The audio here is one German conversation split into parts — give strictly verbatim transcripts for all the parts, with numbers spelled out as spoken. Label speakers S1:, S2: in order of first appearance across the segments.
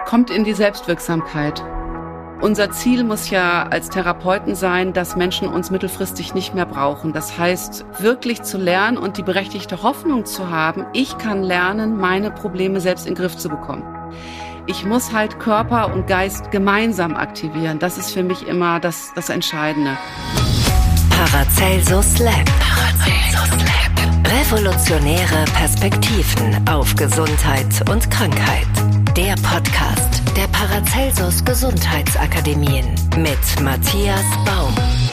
S1: kommt in die Selbstwirksamkeit. Unser Ziel muss ja als Therapeuten sein, dass Menschen uns mittelfristig nicht mehr brauchen. Das heißt, wirklich zu lernen und die berechtigte Hoffnung zu haben, ich kann lernen, meine Probleme selbst in den Griff zu bekommen. Ich muss halt Körper und Geist gemeinsam aktivieren. Das ist für mich immer das, das Entscheidende.
S2: Paracelsus Lab. Paracelsus Lab. Revolutionäre Perspektiven auf Gesundheit und Krankheit. Der Podcast der Paracelsus Gesundheitsakademien mit Matthias Baum.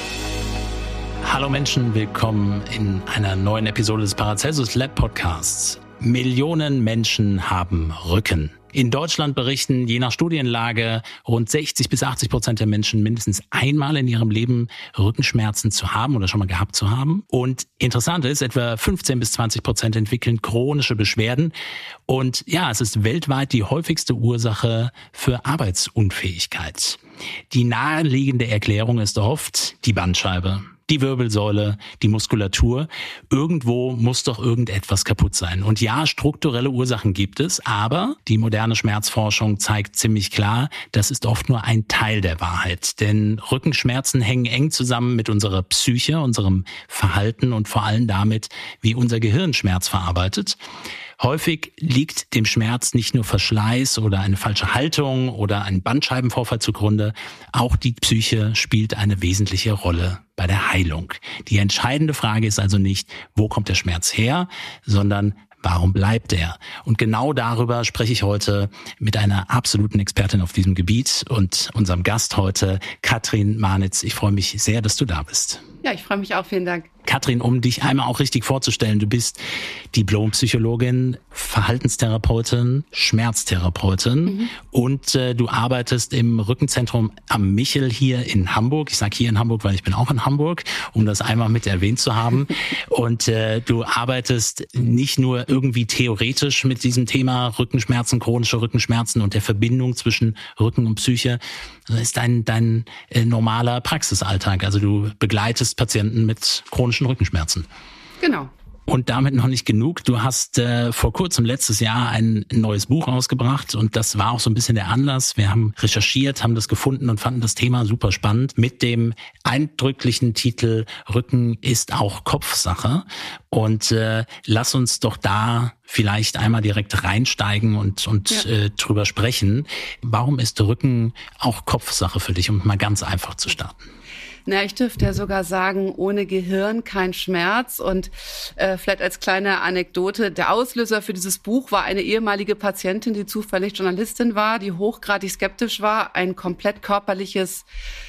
S3: Hallo Menschen, willkommen in einer neuen Episode des Paracelsus Lab Podcasts. Millionen Menschen haben Rücken. In Deutschland berichten je nach Studienlage rund sechzig bis achtzig Prozent der Menschen mindestens einmal in ihrem Leben Rückenschmerzen zu haben oder schon mal gehabt zu haben. Und interessant ist, etwa fünfzehn bis zwanzig Prozent entwickeln chronische Beschwerden. Und ja, es ist weltweit die häufigste Ursache für Arbeitsunfähigkeit. Die naheliegende Erklärung ist oft die Bandscheibe. Die Wirbelsäule, die Muskulatur. Irgendwo muss doch irgendetwas kaputt sein. Und ja, strukturelle Ursachen gibt es, aber die moderne Schmerzforschung zeigt ziemlich klar, das ist oft nur ein Teil der Wahrheit. Denn Rückenschmerzen hängen eng zusammen mit unserer Psyche, unserem Verhalten und vor allem damit, wie unser Gehirn Schmerz verarbeitet. Häufig liegt dem Schmerz nicht nur Verschleiß oder eine falsche Haltung oder ein Bandscheibenvorfall zugrunde. Auch die Psyche spielt eine wesentliche Rolle bei der Heilung. Die entscheidende Frage ist also nicht, wo kommt der Schmerz her, sondern warum bleibt er? Und genau darüber spreche ich heute mit einer absoluten Expertin auf diesem Gebiet und unserem Gast heute, Katrin Manitz. Ich freue mich sehr, dass du da bist.
S1: Ja, ich freue mich auch. Vielen Dank.
S3: Katrin, um dich einmal auch richtig vorzustellen, du bist Diplompsychologin, Verhaltenstherapeutin, Schmerztherapeutin mhm. und äh, du arbeitest im Rückenzentrum am Michel hier in Hamburg. Ich sage hier in Hamburg, weil ich bin auch in Hamburg, um das einmal mit erwähnt zu haben. Und äh, du arbeitest nicht nur irgendwie theoretisch mit diesem Thema Rückenschmerzen, chronische Rückenschmerzen und der Verbindung zwischen Rücken und Psyche. Das ist dein, dein äh, normaler Praxisalltag. Also du begleitest Patienten mit chronischen Rückenschmerzen.
S1: Genau.
S3: Und damit noch nicht genug. Du hast äh, vor kurzem letztes Jahr ein neues Buch rausgebracht und das war auch so ein bisschen der Anlass. Wir haben recherchiert, haben das gefunden und fanden das Thema super spannend mit dem eindrücklichen Titel Rücken ist auch Kopfsache. Und äh, lass uns doch da vielleicht einmal direkt reinsteigen und, und ja. äh, drüber sprechen. Warum ist Rücken auch Kopfsache für dich, um mal ganz einfach zu starten?
S1: Na, ich dürfte ja sogar sagen, ohne Gehirn kein Schmerz. Und äh, vielleicht als kleine Anekdote, der Auslöser für dieses Buch war eine ehemalige Patientin, die zufällig Journalistin war, die hochgradig skeptisch war, ein komplett körperliches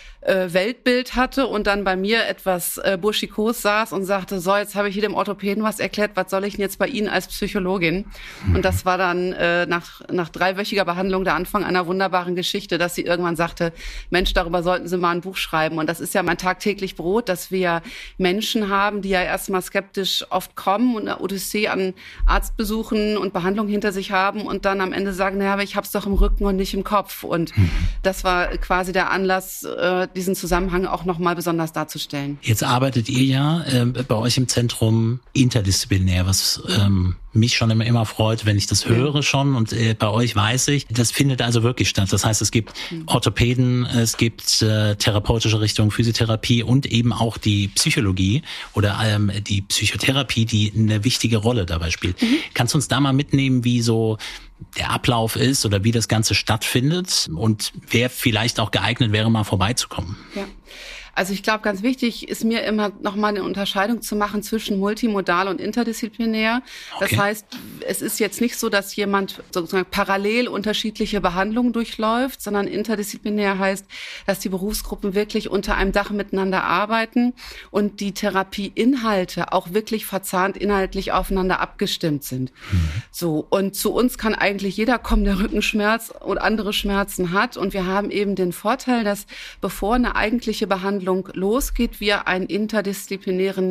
S1: Weltbild hatte und dann bei mir etwas äh, burschikos saß und sagte, so, jetzt habe ich hier dem Orthopäden was erklärt, was soll ich denn jetzt bei Ihnen als Psychologin? Mhm. Und das war dann äh, nach nach dreiwöchiger Behandlung der Anfang einer wunderbaren Geschichte, dass sie irgendwann sagte, Mensch, darüber sollten Sie mal ein Buch schreiben. Und das ist ja mein tagtäglich Brot, dass wir Menschen haben, die ja erstmal skeptisch oft kommen und eine Odyssee an Arztbesuchen und Behandlung hinter sich haben und dann am Ende sagen, naja, aber ich hab's doch im Rücken und nicht im Kopf. Und mhm. das war quasi der Anlass, äh, diesen Zusammenhang auch nochmal besonders darzustellen.
S3: Jetzt arbeitet ihr ja äh, bei euch im Zentrum interdisziplinär, was ähm, mich schon immer, immer freut, wenn ich das höre schon und äh, bei euch weiß ich, das findet also wirklich statt. Das heißt, es gibt Orthopäden, es gibt äh, therapeutische Richtungen, Physiotherapie und eben auch die Psychologie oder ähm, die Psychotherapie, die eine wichtige Rolle dabei spielt. Mhm. Kannst du uns da mal mitnehmen, wie so der Ablauf ist oder wie das Ganze stattfindet und wer vielleicht auch geeignet wäre, mal vorbeizukommen?
S1: Ja. Also ich glaube, ganz wichtig ist mir immer nochmal eine Unterscheidung zu machen zwischen multimodal und interdisziplinär. Okay. Das heißt, es ist jetzt nicht so, dass jemand sozusagen parallel unterschiedliche Behandlungen durchläuft, sondern interdisziplinär heißt, dass die Berufsgruppen wirklich unter einem Dach miteinander arbeiten und die Therapieinhalte auch wirklich verzahnt inhaltlich aufeinander abgestimmt sind. Mhm. So, und zu uns kann eigentlich jeder kommen, der Rückenschmerz und andere Schmerzen hat. Und wir haben eben den Vorteil, dass bevor eine eigentliche Behandlung losgeht, wir einen interdisziplinären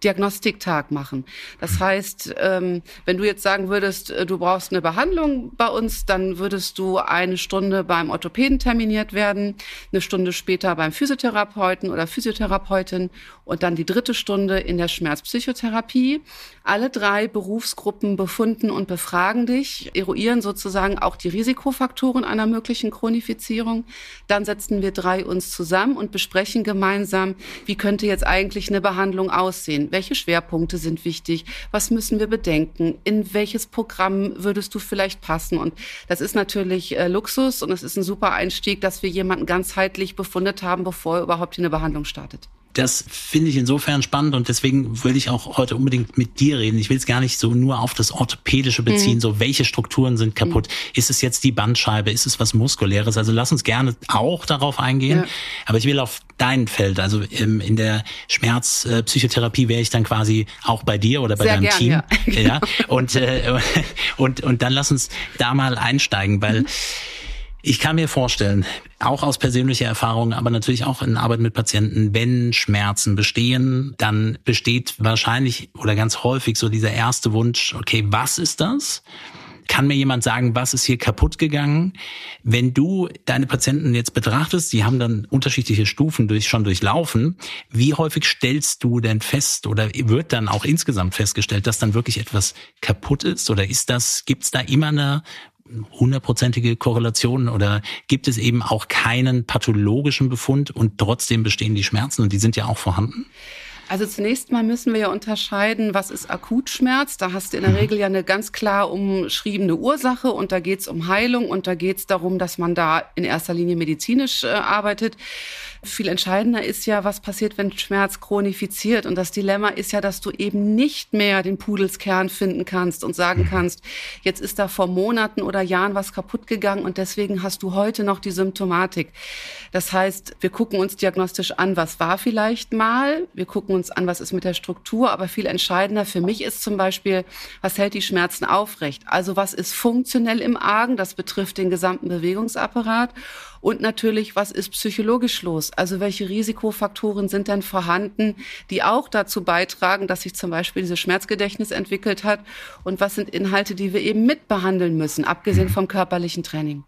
S1: Diagnostiktag machen. Das heißt, ähm, wenn du jetzt sagen würdest, du brauchst eine Behandlung bei uns, dann würdest du eine Stunde beim Orthopäden terminiert werden, eine Stunde später beim Physiotherapeuten oder Physiotherapeutin und dann die dritte Stunde in der Schmerzpsychotherapie. Alle drei Berufsgruppen befunden und befragen dich, eruieren sozusagen auch die Risikofaktoren einer möglichen Chronifizierung. Dann setzen wir drei uns zusammen und besprechen gemeinsam, wie könnte jetzt eigentlich eine Behandlung aussehen? Welche Schwerpunkte sind wichtig? Was müssen wir bedenken? In welches Programm würdest du vielleicht passen? Und das ist natürlich äh, Luxus und es ist ein super Einstieg, dass wir jemanden ganzheitlich befundet haben, bevor er überhaupt in eine Behandlung startet.
S3: Das finde ich insofern spannend und deswegen will ich auch heute unbedingt mit dir reden. Ich will es gar nicht so nur auf das Orthopädische beziehen, mhm. so welche Strukturen sind kaputt. Mhm. Ist es jetzt die Bandscheibe? Ist es was Muskuläres? Also lass uns gerne auch darauf eingehen. Ja. Aber ich will auf dein Feld, also in der Schmerzpsychotherapie wäre ich dann quasi auch bei dir oder bei
S1: Sehr
S3: deinem
S1: gern,
S3: Team.
S1: Ja.
S3: ja. Und, äh, und, und dann lass uns da mal einsteigen, weil mhm. ich kann mir vorstellen, auch aus persönlicher Erfahrung, aber natürlich auch in Arbeit mit Patienten, wenn Schmerzen bestehen, dann besteht wahrscheinlich oder ganz häufig so dieser erste Wunsch, okay, was ist das? Kann mir jemand sagen, was ist hier kaputt gegangen? Wenn du deine Patienten jetzt betrachtest, die haben dann unterschiedliche Stufen durch, schon durchlaufen, wie häufig stellst du denn fest oder wird dann auch insgesamt festgestellt, dass dann wirklich etwas kaputt ist? Oder ist das, gibt's da immer eine hundertprozentige Korrelation oder gibt es eben auch keinen pathologischen Befund und trotzdem bestehen die Schmerzen und die sind ja auch vorhanden?
S1: Also zunächst mal müssen wir ja unterscheiden, was ist Akutschmerz. Da hast du in der Regel ja eine ganz klar umschriebene Ursache und da geht es um Heilung und da geht es darum, dass man da in erster Linie medizinisch äh, arbeitet. Viel entscheidender ist ja, was passiert, wenn Schmerz chronifiziert. Und das Dilemma ist ja, dass du eben nicht mehr den Pudelskern finden kannst und sagen kannst, jetzt ist da vor Monaten oder Jahren was kaputt gegangen und deswegen hast du heute noch die Symptomatik. Das heißt, wir gucken uns diagnostisch an, was war vielleicht mal. Wir gucken uns an, was ist mit der Struktur. Aber viel entscheidender für mich ist zum Beispiel, was hält die Schmerzen aufrecht? Also was ist funktionell im Argen? Das betrifft den gesamten Bewegungsapparat. Und natürlich, was ist psychologisch los? Also welche Risikofaktoren sind denn vorhanden, die auch dazu beitragen, dass sich zum Beispiel dieses Schmerzgedächtnis entwickelt hat? Und was sind Inhalte, die wir eben mitbehandeln müssen, abgesehen vom körperlichen Training?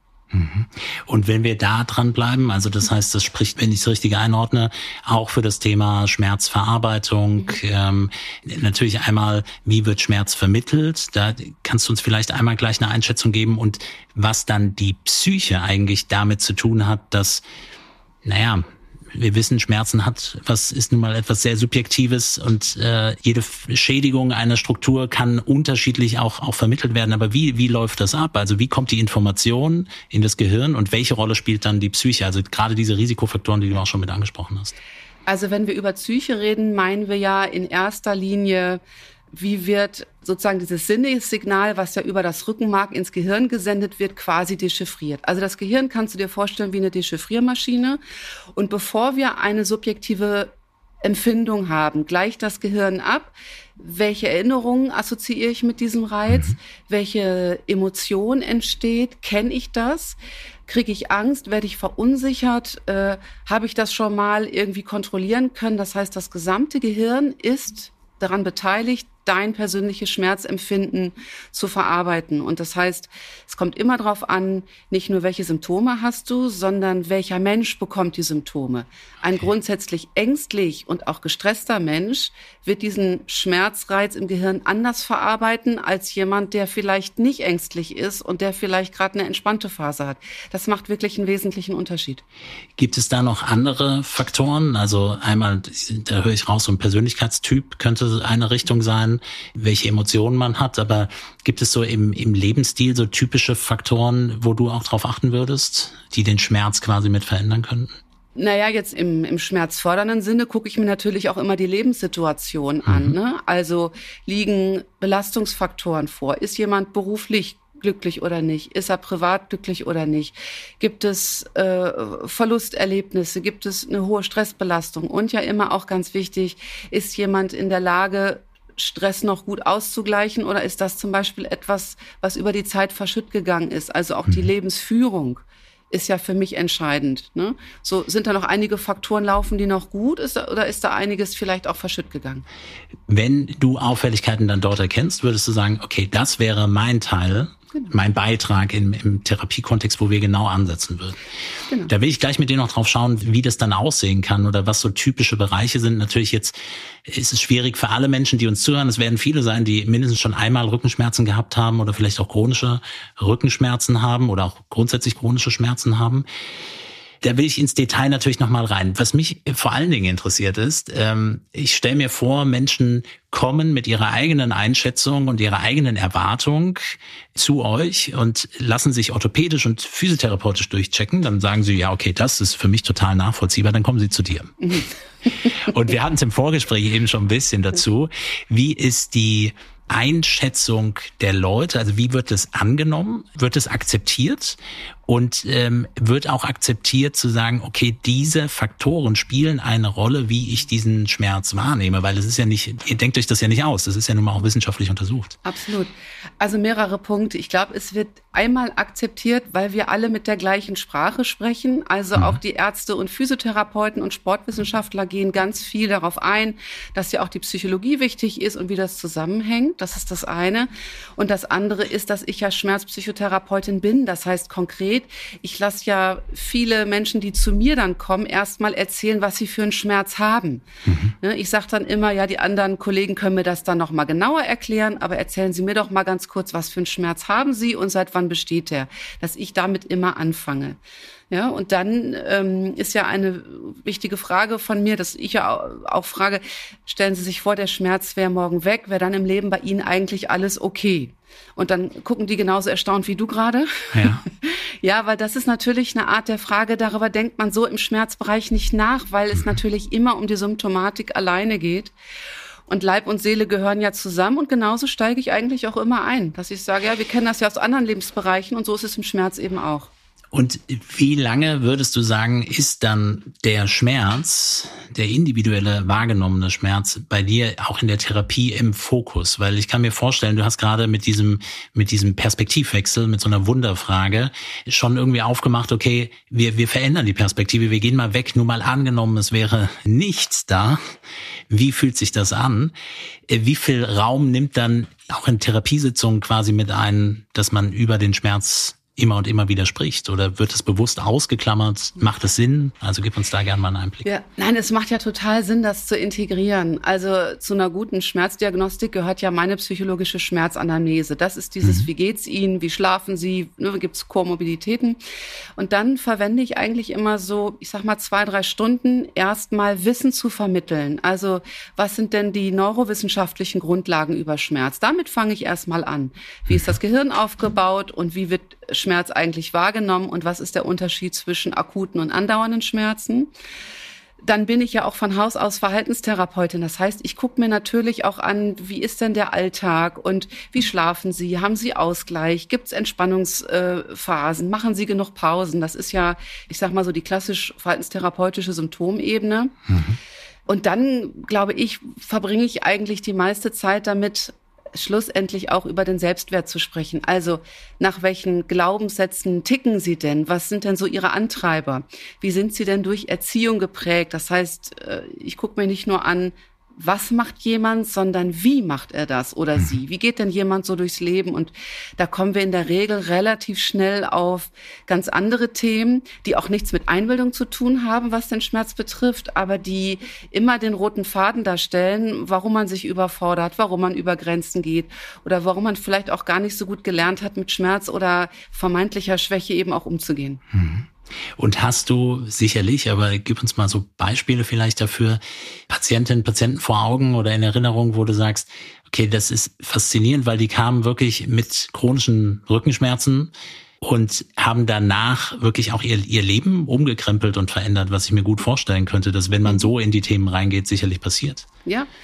S3: Und wenn wir da dran bleiben, also das heißt, das spricht, wenn ich es richtig einordne, auch für das Thema Schmerzverarbeitung, mhm. ähm, natürlich einmal, wie wird Schmerz vermittelt? Da kannst du uns vielleicht einmal gleich eine Einschätzung geben und was dann die Psyche eigentlich damit zu tun hat, dass, naja, wir wissen, Schmerzen hat, was ist nun mal etwas sehr Subjektives und äh, jede Schädigung einer Struktur kann unterschiedlich auch auch vermittelt werden. Aber wie wie läuft das ab? Also wie kommt die Information in das Gehirn und welche Rolle spielt dann die Psyche? Also gerade diese Risikofaktoren, die du auch schon mit angesprochen hast.
S1: Also wenn wir über Psyche reden, meinen wir ja in erster Linie, wie wird sozusagen dieses Sinnessignal, was ja über das Rückenmark ins Gehirn gesendet wird, quasi dechiffriert. Also das Gehirn kannst du dir vorstellen wie eine Dechiffriermaschine. Und bevor wir eine subjektive Empfindung haben, gleicht das Gehirn ab, welche Erinnerungen assoziiere ich mit diesem Reiz, mhm. welche Emotion entsteht, kenne ich das? Kriege ich Angst? Werde ich verunsichert? Äh, habe ich das schon mal irgendwie kontrollieren können? Das heißt, das gesamte Gehirn ist daran beteiligt, dein persönliches Schmerzempfinden zu verarbeiten. Und das heißt, es kommt immer darauf an, nicht nur welche Symptome hast du, sondern welcher Mensch bekommt die Symptome. Ein grundsätzlich ängstlich und auch gestresster Mensch wird diesen Schmerzreiz im Gehirn anders verarbeiten als jemand, der vielleicht nicht ängstlich ist und der vielleicht gerade eine entspannte Phase hat. Das macht wirklich einen wesentlichen Unterschied.
S3: Gibt es da noch andere Faktoren? Also einmal, da höre ich raus, so ein Persönlichkeitstyp könnte eine Richtung sein, welche Emotionen man hat, aber gibt es so im, im Lebensstil so typische Faktoren, wo du auch drauf achten würdest, die den Schmerz quasi mit verändern könnten?
S1: Naja, jetzt im, im schmerzfördernden Sinne gucke ich mir natürlich auch immer die Lebenssituation an. Mhm. Ne? Also liegen Belastungsfaktoren vor? Ist jemand beruflich glücklich oder nicht? Ist er privat glücklich oder nicht? Gibt es äh, Verlusterlebnisse? Gibt es eine hohe Stressbelastung? Und ja immer auch ganz wichtig, ist jemand in der Lage, Stress noch gut auszugleichen oder ist das zum Beispiel etwas, was über die Zeit verschütt gegangen ist? Also auch die Lebensführung ist ja für mich entscheidend. Ne? So, sind da noch einige Faktoren, laufen die noch gut, ist da, oder ist da einiges vielleicht auch verschütt gegangen?
S3: Wenn du Auffälligkeiten dann dort erkennst, würdest du sagen, okay, das wäre mein Teil, genau. mein Beitrag im, im Therapiekontext, wo wir genau ansetzen würden. Genau. Da will ich gleich mit dir noch drauf schauen, wie das dann aussehen kann oder was so typische Bereiche sind. Natürlich jetzt ist es schwierig für alle Menschen, die uns zuhören. Es werden viele sein, die mindestens schon einmal Rückenschmerzen gehabt haben oder vielleicht auch chronische Rückenschmerzen haben oder auch grundsätzlich chronische Schmerzen haben. Da will ich ins Detail natürlich nochmal rein. Was mich vor allen Dingen interessiert ist, ähm, ich stelle mir vor, Menschen kommen mit ihrer eigenen Einschätzung und ihrer eigenen Erwartung zu euch und lassen sich orthopädisch und physiotherapeutisch durchchecken. Dann sagen sie, ja, okay, das ist für mich total nachvollziehbar. Dann kommen sie zu dir. Und wir hatten es im Vorgespräch eben schon ein bisschen dazu. Wie ist die Einschätzung der Leute, also wie wird es angenommen, wird es akzeptiert und ähm, wird auch akzeptiert zu sagen, okay, diese Faktoren spielen eine Rolle, wie ich diesen Schmerz wahrnehme, weil es ist ja nicht, ihr denkt euch das ja nicht aus, das ist ja nun mal auch wissenschaftlich untersucht.
S1: Absolut. Also mehrere Punkte. Ich glaube, es wird einmal akzeptiert, weil wir alle mit der gleichen Sprache sprechen, also mhm. auch die Ärzte und Physiotherapeuten und Sportwissenschaftler gehen ganz viel darauf ein, dass ja auch die Psychologie wichtig ist und wie das zusammenhängt. Das ist das eine. Und das andere ist, dass ich ja Schmerzpsychotherapeutin bin. Das heißt konkret, ich lasse ja viele Menschen, die zu mir dann kommen, erstmal erzählen, was sie für einen Schmerz haben. Mhm. Ich sage dann immer, ja, die anderen Kollegen können mir das dann noch mal genauer erklären, aber erzählen Sie mir doch mal ganz kurz, was für einen Schmerz haben Sie und seit wann besteht der? Dass ich damit immer anfange. Ja, und dann ähm, ist ja eine wichtige Frage von mir, dass ich ja auch, auch frage, stellen Sie sich vor, der Schmerz wäre morgen weg, wäre dann im Leben bei Ihnen eigentlich alles okay? Und dann gucken die genauso erstaunt wie du gerade.
S3: Ja.
S1: Ja, weil das ist natürlich eine Art der Frage, darüber denkt man so im Schmerzbereich nicht nach, weil es natürlich immer um die Symptomatik alleine geht. Und Leib und Seele gehören ja zusammen und genauso steige ich eigentlich auch immer ein, dass ich sage, ja, wir kennen das ja aus anderen Lebensbereichen und so ist es im Schmerz eben auch.
S3: Und wie lange würdest du sagen, ist dann der Schmerz, der individuelle wahrgenommene Schmerz bei dir auch in der Therapie im Fokus? Weil ich kann mir vorstellen, du hast gerade mit diesem mit diesem Perspektivwechsel, mit so einer Wunderfrage schon irgendwie aufgemacht, okay, wir wir verändern die Perspektive, wir gehen mal weg, nur mal angenommen, es wäre nichts da. Wie fühlt sich das an? Wie viel Raum nimmt dann auch in Therapiesitzungen quasi mit ein, dass man über den Schmerz immer und immer wieder spricht? Oder wird es bewusst ausgeklammert? Macht es Sinn? Also gib uns da gerne mal einen Einblick.
S1: Ja, nein, es macht ja total Sinn, das zu integrieren. Also zu einer guten Schmerzdiagnostik gehört ja meine psychologische Schmerzanamnese. Das ist dieses, mhm. wie geht's Ihnen? Wie schlafen Sie? Ne, gibt's Komorbiditäten? Und dann verwende ich eigentlich immer so, ich sag mal zwei, drei Stunden, erstmal Wissen zu vermitteln. Also was sind denn die neurowissenschaftlichen Grundlagen über Schmerz? Damit fange ich erstmal an. Wie ist das Gehirn aufgebaut und wie wird Schmerz eigentlich wahrgenommen und was ist der Unterschied zwischen akuten und andauernden Schmerzen? Dann bin ich ja auch von Haus aus Verhaltenstherapeutin. Das heißt, ich gucke mir natürlich auch an, wie ist denn der Alltag und wie schlafen Sie? Haben Sie Ausgleich? Gibt es Entspannungsphasen? Machen Sie genug Pausen? Das ist ja, ich sag mal so, die klassisch verhaltenstherapeutische Symptomebene. Mhm. Und dann, glaube ich, verbringe ich eigentlich die meiste Zeit damit, schlussendlich auch über den Selbstwert zu sprechen. Also nach welchen Glaubenssätzen ticken Sie denn? Was sind denn so Ihre Antreiber? Wie sind Sie denn durch Erziehung geprägt? Das heißt, ich gucke mir nicht nur an, was macht jemand, sondern wie macht er das oder sie? Wie geht denn jemand so durchs Leben? Und da kommen wir in der Regel relativ schnell auf ganz andere Themen, die auch nichts mit Einbildung zu tun haben, was den Schmerz betrifft, aber die immer den roten Faden darstellen, warum man sich überfordert, warum man über Grenzen geht oder warum man vielleicht auch gar nicht so gut gelernt hat, mit Schmerz oder vermeintlicher Schwäche eben auch umzugehen.
S3: Mhm. Und hast du sicherlich, aber gib uns mal so Beispiele vielleicht dafür, Patientinnen, Patienten vor Augen oder in Erinnerung, wo du sagst, okay, das ist faszinierend, weil die kamen wirklich mit chronischen Rückenschmerzen und haben danach wirklich auch ihr, ihr Leben umgekrempelt und verändert, was ich mir gut vorstellen könnte, dass wenn man so in die Themen reingeht, sicherlich passiert.
S1: Ja,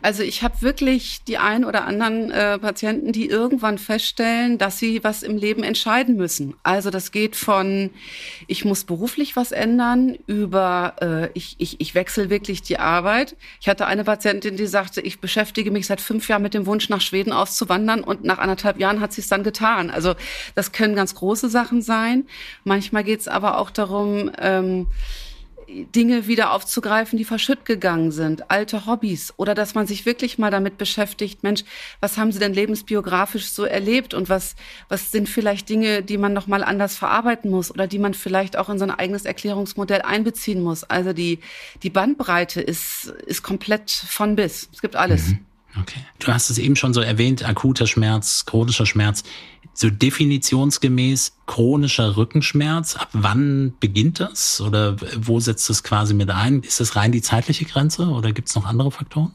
S1: Also ich habe wirklich die ein oder anderen äh, Patienten, die irgendwann feststellen, dass sie was im Leben entscheiden müssen. Also das geht von, ich muss beruflich was ändern, über äh, ich, ich, ich wechsle wirklich die Arbeit. Ich hatte eine Patientin, die sagte, ich beschäftige mich seit fünf Jahren mit dem Wunsch, nach Schweden auszuwandern, und nach anderthalb Jahren hat sie es dann getan. Also das können ganz große Sachen sein. Manchmal geht es aber auch darum, ähm, Dinge wieder aufzugreifen, die verschütt gegangen sind, alte Hobbys, oder dass man sich wirklich mal damit beschäftigt, Mensch, was haben Sie denn lebensbiografisch so erlebt und was was sind vielleicht Dinge, die man noch mal anders verarbeiten muss oder die man vielleicht auch in sein eigenes Erklärungsmodell einbeziehen muss. Also die die Bandbreite ist ist komplett von bis. Es gibt alles.
S3: Mhm. Okay. Du hast es eben schon so erwähnt, akuter Schmerz, chronischer Schmerz. So definitionsgemäß chronischer Rückenschmerz, ab wann beginnt das? Oder wo setzt es quasi mit ein? Ist das rein die zeitliche Grenze oder gibt es noch andere Faktoren?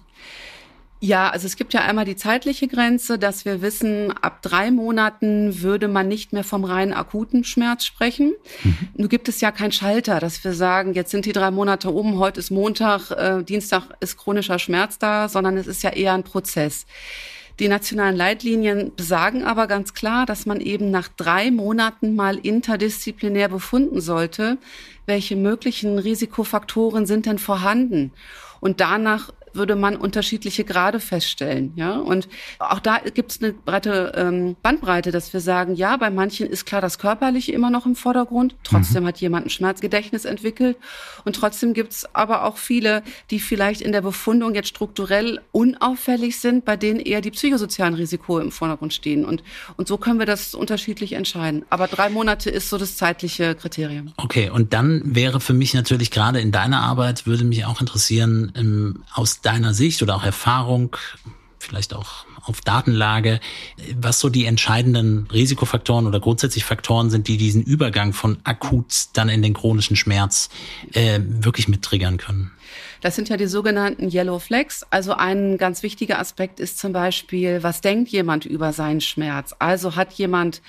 S1: Ja, also es gibt ja einmal die zeitliche Grenze, dass wir wissen, ab drei Monaten würde man nicht mehr vom rein akuten Schmerz sprechen. Mhm. Nun gibt es ja keinen Schalter, dass wir sagen, jetzt sind die drei Monate um, heute ist Montag, äh, Dienstag ist chronischer Schmerz da, sondern es ist ja eher ein Prozess. Die nationalen Leitlinien besagen aber ganz klar, dass man eben nach drei Monaten mal interdisziplinär befunden sollte, welche möglichen Risikofaktoren sind denn vorhanden. Und danach würde man unterschiedliche Grade feststellen, ja. Und auch da gibt es eine breite ähm, Bandbreite, dass wir sagen, ja, bei manchen ist klar das Körperliche immer noch im Vordergrund. Trotzdem mhm. hat jemand ein Schmerzgedächtnis entwickelt. Und trotzdem gibt es aber auch viele, die vielleicht in der Befundung jetzt strukturell unauffällig sind, bei denen eher die psychosozialen Risiko im Vordergrund stehen. Und, und so können wir das unterschiedlich entscheiden. Aber drei Monate ist so das zeitliche Kriterium.
S3: Okay, und dann wäre für mich natürlich gerade in deiner Arbeit, würde mich auch interessieren, ähm, aus deiner Sicht oder auch Erfahrung, vielleicht auch auf Datenlage, was so die entscheidenden Risikofaktoren oder grundsätzlich Faktoren sind, die diesen Übergang von akut dann in den chronischen Schmerz äh, wirklich mit triggern können?
S1: Das sind ja die sogenannten Yellow Flags. Also ein ganz wichtiger Aspekt ist zum Beispiel, was denkt jemand über seinen Schmerz? Also hat jemand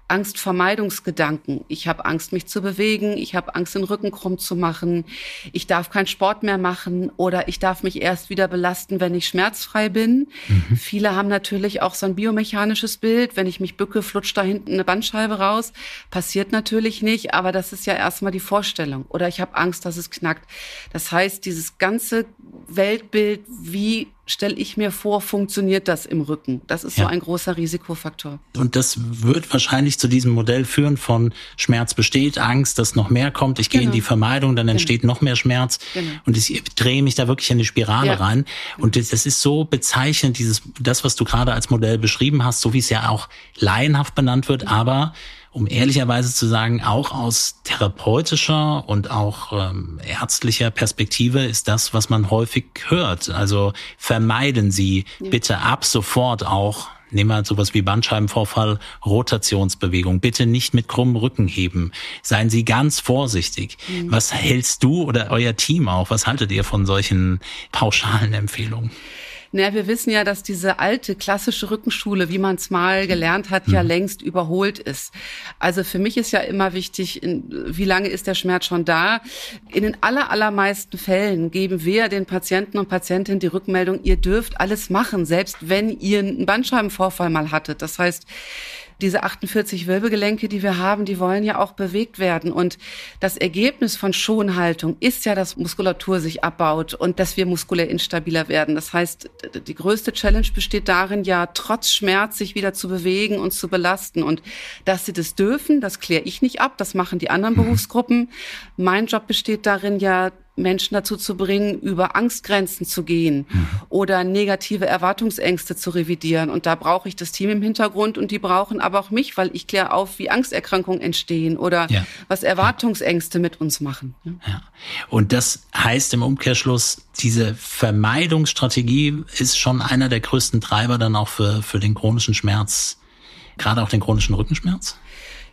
S1: Angstvermeidungsgedanken. Ich habe Angst, mich zu bewegen. Ich habe Angst, den Rücken krumm zu machen. Ich darf keinen Sport mehr machen oder ich darf mich erst wieder belasten, wenn ich schmerzfrei bin. Mhm. Viele haben natürlich auch so ein biomechanisches Bild. Wenn ich mich bücke, flutscht da hinten eine Bandscheibe raus. Passiert natürlich nicht, aber das ist ja erstmal die Vorstellung. Oder ich habe Angst, dass es knackt. Das heißt, dieses ganze Weltbild, wie stelle ich mir vor, funktioniert das im Rücken? Das ist ja so ein großer Risikofaktor.
S3: Und das wird wahrscheinlich zu diesem Modell führen von Schmerz besteht, Angst, dass noch mehr kommt, ich gehe genau. in die Vermeidung, dann entsteht genau. noch mehr Schmerz genau. und ich drehe mich da wirklich in die Spirale ja. rein. Und das, das ist so bezeichnend, dieses, das, was du gerade als Modell beschrieben hast, so wie es ja auch laienhaft benannt wird, aber um ehrlicherweise zu sagen, auch aus therapeutischer und auch ähm, ärztlicher Perspektive ist das, was man häufig hört. Also vermeiden Sie ja. bitte ab sofort auch, nehmen wir sowas wie Bandscheibenvorfall, Rotationsbewegung. Bitte nicht mit krummem Rücken heben. Seien Sie ganz vorsichtig. Mhm. Was hältst du oder euer Team auch? Was haltet ihr von solchen pauschalen Empfehlungen?
S1: Naja, wir wissen ja, dass diese alte klassische Rückenschule, wie man es mal gelernt hat, ja längst überholt ist. Also für mich ist ja immer wichtig, in, wie lange ist der Schmerz schon da? In den aller, allermeisten Fällen geben wir den Patienten und Patientinnen die Rückmeldung, ihr dürft alles machen, selbst wenn ihr einen Bandscheibenvorfall mal hattet. Das heißt, diese achtundvierzig Wirbelgelenke, die wir haben, die wollen ja auch bewegt werden. Und das Ergebnis von Schonhaltung ist ja, dass Muskulatur sich abbaut und dass wir muskulär instabiler werden. Das heißt, die größte Challenge besteht darin, ja trotz Schmerz sich wieder zu bewegen und zu belasten. Und dass sie das dürfen, das kläre ich nicht ab, das machen die anderen Berufsgruppen. Mein Job besteht darin, ja Menschen dazu zu bringen, über Angstgrenzen zu gehen mhm. oder negative Erwartungsängste zu revidieren. Und da brauche ich das Team im Hintergrund und die brauchen aber auch mich, weil ich kläre auf, wie Angsterkrankungen entstehen oder ja. was Erwartungsängste ja. mit uns machen. Ja.
S3: Ja. Und das heißt im Umkehrschluss, diese Vermeidungsstrategie ist schon einer der größten Treiber dann auch für, für den chronischen Schmerz, gerade auch den chronischen Rückenschmerz?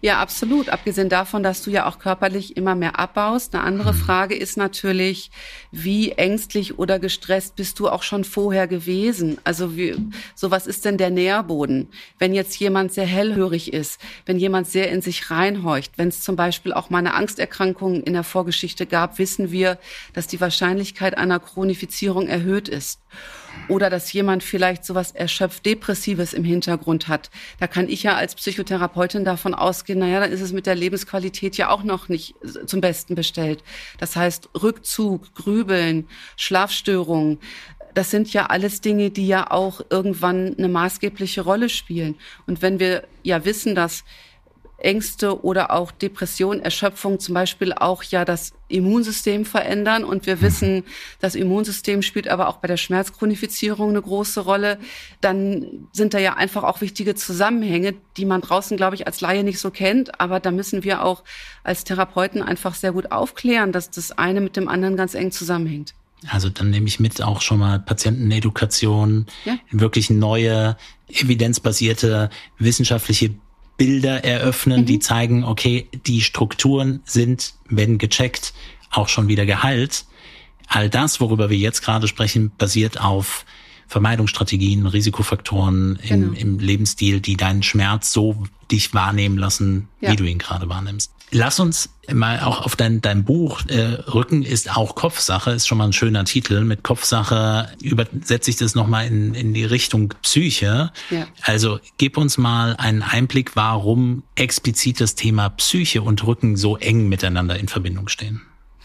S1: Ja, absolut. Abgesehen davon, dass du ja auch körperlich immer mehr abbaust. Eine andere Frage ist natürlich, wie ängstlich oder gestresst bist du auch schon vorher gewesen? Also wie, so was ist denn der Nährboden? Wenn jetzt jemand sehr hellhörig ist, wenn jemand sehr in sich reinhorcht, wenn es zum Beispiel auch mal eine Angsterkrankung in der Vorgeschichte gab, wissen wir, dass die Wahrscheinlichkeit einer Chronifizierung erhöht ist. Oder dass jemand vielleicht sowas erschöpft Depressives im Hintergrund hat. Da kann ich ja als Psychotherapeutin davon ausgehen, naja, dann ist es mit der Lebensqualität ja auch noch nicht zum Besten bestellt. Das heißt, Rückzug, Grübeln, Schlafstörungen, das sind ja alles Dinge, die ja auch irgendwann eine maßgebliche Rolle spielen. Und wenn wir ja wissen, dass Ängste oder auch Depression, Erschöpfung zum Beispiel auch ja das Immunsystem verändern. Und wir wissen, das Immunsystem spielt aber auch bei der Schmerzchronifizierung eine große Rolle. Dann sind da ja einfach auch wichtige Zusammenhänge, die man draußen, glaube ich, als Laie nicht so kennt. Aber da müssen wir auch als Therapeuten einfach sehr gut aufklären, dass das eine mit dem anderen ganz eng zusammenhängt.
S3: Also dann nehme ich mit auch schon mal Patientenedukation, ja. wirklich neue, evidenzbasierte, wissenschaftliche Bilder eröffnen, mhm. die zeigen, okay, die Strukturen sind, wenn gecheckt, auch schon wieder geheilt. All das, worüber wir jetzt gerade sprechen, basiert auf Vermeidungsstrategien, Risikofaktoren im, genau. im Lebensstil, die deinen Schmerz so dich wahrnehmen lassen, ja. wie du ihn gerade wahrnimmst. Lass uns mal auch auf dein, dein Buch, äh, Rücken ist auch Kopfsache, ist schon mal ein schöner Titel. Mit Kopfsache übersetze ich das nochmal in, in die Richtung Psyche. Ja. Also gib uns mal einen Einblick, warum explizit das Thema Psyche und Rücken so eng miteinander in Verbindung stehen.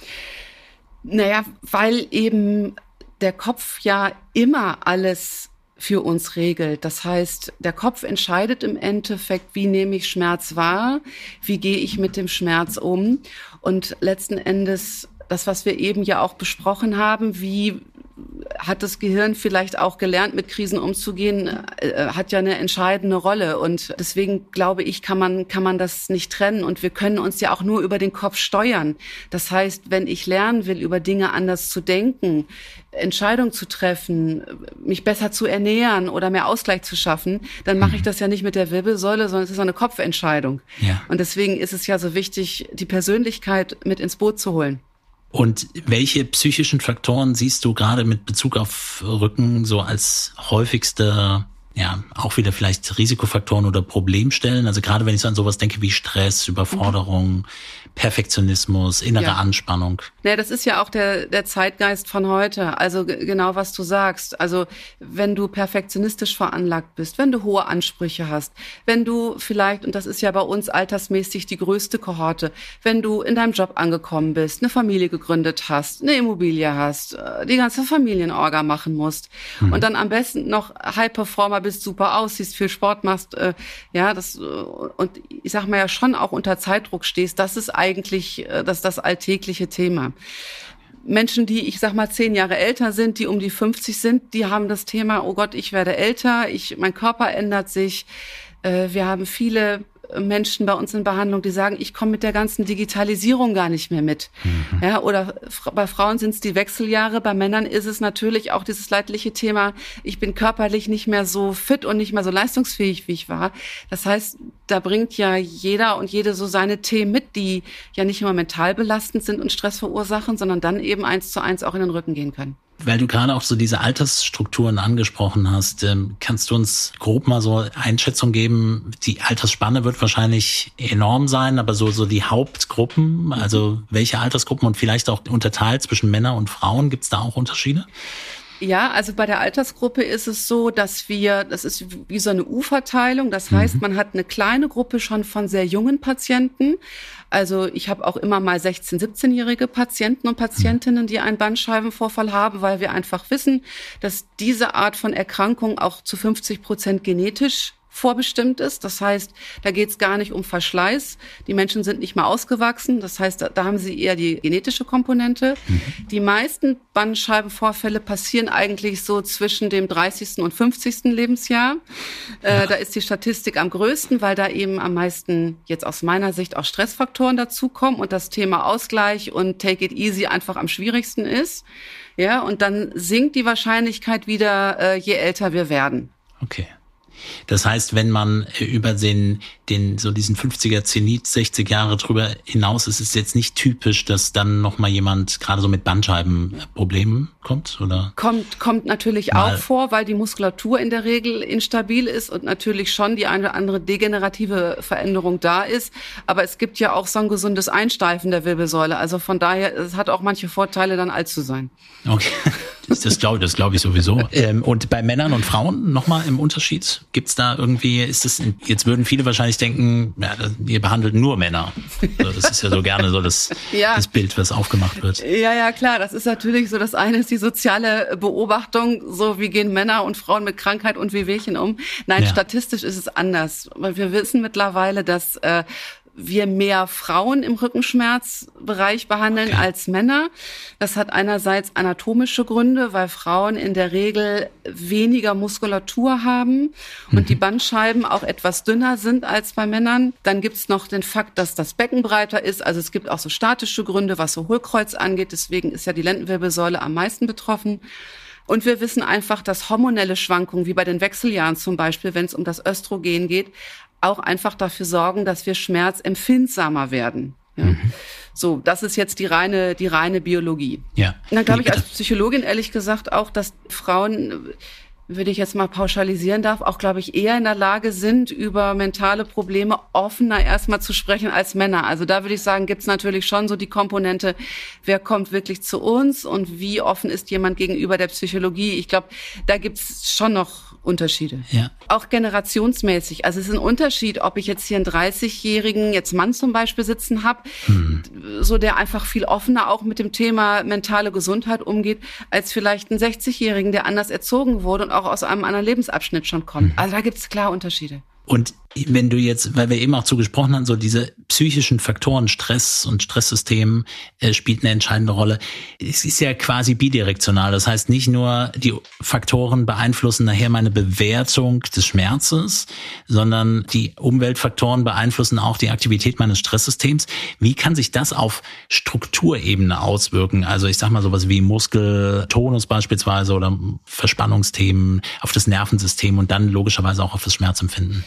S1: Naja, weil eben der Kopf ja immer alles für uns regelt. Das heißt, der Kopf entscheidet im Endeffekt, wie nehme ich Schmerz wahr, wie gehe ich mit dem Schmerz um. Und letzten Endes, das, was wir eben ja auch besprochen haben, wie hat das Gehirn vielleicht auch gelernt, mit Krisen umzugehen, äh, hat ja eine entscheidende Rolle. Und deswegen glaube ich, kann man, kann man das nicht trennen. Und wir können uns ja auch nur über den Kopf steuern. Das heißt, wenn ich lernen will, über Dinge anders zu denken, Entscheidungen zu treffen, mich besser zu ernähren oder mehr Ausgleich zu schaffen, dann mache ich das ja nicht mit der Wirbelsäule, sondern es ist eine Kopfentscheidung. Ja. Und deswegen ist es ja so wichtig, die Persönlichkeit mit ins Boot zu holen.
S3: Und welche psychischen Faktoren siehst du gerade mit Bezug auf Rücken so als häufigste, ja, auch wieder vielleicht Risikofaktoren oder Problemstellen? Also gerade wenn ich so an sowas denke wie Stress, Überforderung, mhm. Perfektionismus, innere ja. Anspannung.
S1: Ja, das ist ja auch der, der Zeitgeist von heute. Also g- genau, was du sagst. Also wenn du perfektionistisch veranlagt bist, wenn du hohe Ansprüche hast, wenn du vielleicht, und das ist ja bei uns altersmäßig die größte Kohorte, wenn du in deinem Job angekommen bist, eine Familie gegründet hast, eine Immobilie hast, die ganze Familienorga machen musst mhm. und dann am besten noch High-Performer bist, super aussiehst, viel Sport machst, äh, ja, das, und ich sag mal ja schon auch unter Zeitdruck stehst, das ist eigentlich äh, das, das alltägliche Thema. Menschen, die, ich sag mal, zehn Jahre älter sind, die um die fünfzig sind, die haben das Thema, oh Gott, ich werde älter, ich, mein Körper ändert sich. Äh, wir haben viele Menschen bei uns in Behandlung, die sagen, ich komme mit der ganzen Digitalisierung gar nicht mehr mit. Mhm. Ja, oder bei Frauen sind es die Wechseljahre, bei Männern ist es natürlich auch dieses leidliche Thema, ich bin körperlich nicht mehr so fit und nicht mehr so leistungsfähig, wie ich war. Das heißt, da bringt ja jeder und jede so seine Themen mit, die ja nicht immer mental belastend sind und Stress verursachen, sondern dann eben eins zu eins auch in den Rücken gehen können.
S3: Weil du gerade auch so diese Altersstrukturen angesprochen hast, ähm, kannst du uns grob mal so Einschätzung geben? Die Altersspanne wird wahrscheinlich enorm sein, aber so so die Hauptgruppen, also welche Altersgruppen und vielleicht auch unterteilt zwischen Männern und Frauen, gibt's da auch Unterschiede?
S1: Ja, also bei der Altersgruppe ist es so, dass wir, das ist wie so eine U-Verteilung. Das heißt, mhm. man hat eine kleine Gruppe schon von sehr jungen Patienten. Also ich habe auch immer mal sechzehn-, siebzehnjährige Patienten und Patientinnen, die einen Bandscheibenvorfall haben, weil wir einfach wissen, dass diese Art von Erkrankung auch zu fünfzig Prozent genetisch vorbestimmt ist. Das heißt, da geht es gar nicht um Verschleiß. Die Menschen sind nicht mehr ausgewachsen. Das heißt, da, da haben sie eher die genetische Komponente. Mhm. Die meisten Bandscheibenvorfälle passieren eigentlich so zwischen dem dreißigsten und fünfzigsten Lebensjahr. Ja. Äh, da ist die Statistik am größten, weil da eben am meisten jetzt aus meiner Sicht auch Stressfaktoren dazukommen und das Thema Ausgleich und Take it easy einfach am schwierigsten ist. Ja, und dann sinkt die Wahrscheinlichkeit wieder, äh, je älter wir werden.
S3: Okay. Das heißt, wenn man über den, den, so diesen fünfziger Zenit, sechzig Jahre drüber hinaus ist, ist es jetzt nicht typisch, dass dann nochmal jemand gerade so mit Bandscheibenproblemen kommt, oder?
S1: Kommt, kommt natürlich Mal. auch vor, weil die Muskulatur in der Regel instabil ist und natürlich schon die eine oder andere degenerative Veränderung da ist. Aber es gibt ja auch so ein gesundes Einsteifen der Wirbelsäule. Also von daher, es hat auch manche Vorteile, dann alt zu sein.
S3: Okay. Das, das glaube das glaub ich sowieso. Ähm, und bei Männern und Frauen nochmal im Unterschied? Gibt's da irgendwie, ist das, jetzt würden viele wahrscheinlich denken, ja, ihr behandelt nur Männer. Also das ist ja so gerne so das, ja. das Bild, was aufgemacht wird.
S1: Ja, ja, klar. Das ist natürlich so, das eine ist die soziale Beobachtung, so wie gehen Männer und Frauen mit Krankheit und Wehwehchen um. Nein, ja. statistisch ist es anders. Weil wir wissen mittlerweile, dass äh, wir mehr Frauen im Rückenschmerzbereich behandeln okay. als Männer. Das hat einerseits anatomische Gründe, weil Frauen in der Regel weniger Muskulatur haben und mhm. die Bandscheiben auch etwas dünner sind als bei Männern. Dann gibt's noch den Fakt, dass das Becken breiter ist. Also es gibt auch so statische Gründe, was so Hohlkreuz angeht. Deswegen ist ja die Lendenwirbelsäule am meisten betroffen. Und wir wissen einfach, dass hormonelle Schwankungen, wie bei den Wechseljahren zum Beispiel, wenn es um das Östrogen geht, auch einfach dafür sorgen, dass wir schmerzempfindsamer werden. Ja. Mhm. So, das ist jetzt die reine, die reine Biologie.
S3: Ja.
S1: Und dann glaube ich als Psychologin ehrlich gesagt auch, dass Frauen, würde ich jetzt mal pauschalisieren darf, auch, glaube ich, eher in der Lage sind, über mentale Probleme offener erstmal zu sprechen als Männer. Also da würde ich sagen, gibt's natürlich schon so die Komponente, wer kommt wirklich zu uns und wie offen ist jemand gegenüber der Psychologie. Ich glaube, da gibt's schon noch Unterschiede.
S3: Ja.
S1: Auch generationsmäßig. Also es ist ein Unterschied, ob ich jetzt hier einen dreißigjährigen jetzt Mann zum Beispiel sitzen habe, hm. so der einfach viel offener auch mit dem Thema mentale Gesundheit umgeht, als vielleicht einen sechzigjährigen, der anders erzogen wurde und auch aus einem anderen Lebensabschnitt schon kommt. Also da gibt es klar Unterschiede.
S3: Und wenn du jetzt, weil wir eben auch zugesprochen haben, so diese psychischen Faktoren, Stress und Stresssystem äh, spielt eine entscheidende Rolle. Es ist ja quasi bidirektional. Das heißt, nicht nur die Faktoren beeinflussen nachher meine Bewertung des Schmerzes, sondern die Umweltfaktoren beeinflussen auch die Aktivität meines Stresssystems. Wie kann sich das auf Strukturebene auswirken? Also ich sag mal sowas wie Muskeltonus beispielsweise oder Verspannungsthemen auf das Nervensystem und dann logischerweise auch auf das Schmerzempfinden.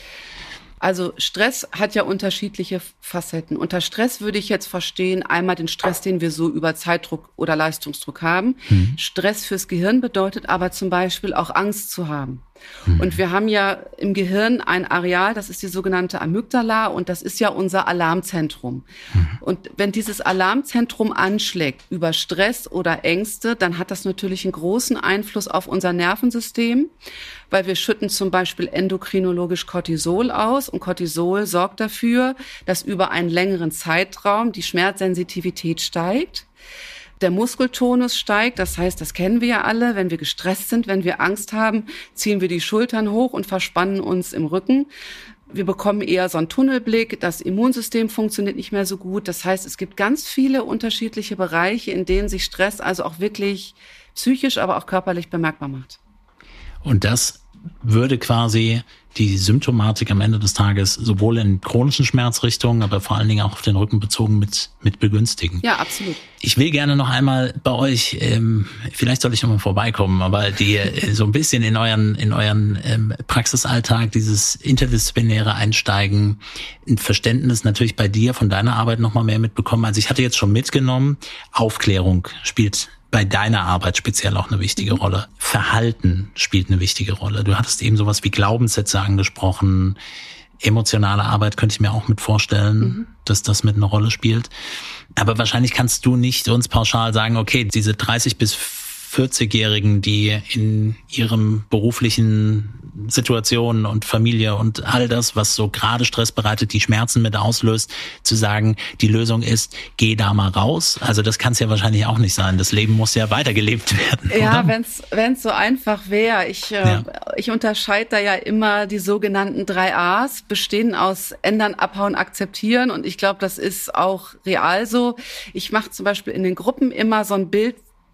S1: Also Stress hat ja unterschiedliche Facetten. Unter Stress würde ich jetzt verstehen, einmal den Stress, den wir so über Zeitdruck oder Leistungsdruck haben. Mhm. Stress fürs Gehirn bedeutet aber zum Beispiel auch Angst zu haben. Mhm. Und wir haben ja im Gehirn ein Areal, das ist die sogenannte Amygdala und das ist ja unser Alarmzentrum. Mhm. Und wenn dieses Alarmzentrum anschlägt über Stress oder Ängste, dann hat das natürlich einen großen Einfluss auf unser Nervensystem, weil wir schütten zum Beispiel endokrinologisch Cortisol aus und Cortisol sorgt dafür, dass über einen längeren Zeitraum die Schmerzsensitivität steigt. Der Muskeltonus steigt, das heißt, das kennen wir ja alle, wenn wir gestresst sind, wenn wir Angst haben, ziehen wir die Schultern hoch und verspannen uns im Rücken. Wir bekommen eher so einen Tunnelblick, das Immunsystem funktioniert nicht mehr so gut. Das heißt, es gibt ganz viele unterschiedliche Bereiche, in denen sich Stress also auch wirklich psychisch, aber auch körperlich bemerkbar macht.
S3: Und das würde quasi die Symptomatik am Ende des Tages sowohl in chronischen Schmerzrichtungen, aber vor allen Dingen auch auf den Rücken bezogen mit mit begünstigen.
S1: Ja, absolut.
S3: Ich will gerne noch einmal bei euch, ähm, vielleicht soll ich noch mal vorbeikommen, aber die äh, so ein bisschen in euren in euren ähm, Praxisalltag, dieses interdisziplinäre Einsteigen, ein Verständnis natürlich bei dir von deiner Arbeit noch mal mehr mitbekommen. Also ich hatte jetzt schon mitgenommen, Aufklärung spielt bei deiner Arbeit speziell auch eine wichtige Rolle. Verhalten spielt eine wichtige Rolle. Du hattest eben sowas wie Glaubenssätze angesprochen. Emotionale Arbeit könnte ich mir auch mit vorstellen, mhm. dass das mit einer Rolle spielt. Aber wahrscheinlich kannst du nicht uns pauschal sagen, okay, diese dreißig bis vierzigjährigen, die in ihrem beruflichen Situation und Familie und all das, was so gerade Stress bereitet, die Schmerzen mit auslöst, zu sagen, die Lösung ist, geh da mal raus. Also das kann es ja wahrscheinlich auch nicht sein. Das Leben muss ja weitergelebt werden.
S1: Ja, wenn es wenn es so einfach wäre. Ich, äh, ja. ich unterscheide da ja immer die sogenannten drei A's, bestehen aus ändern, abhauen, akzeptieren. Und ich glaube, das ist auch real so. Ich mache zum Beispiel in den Gruppen immer so ein Bild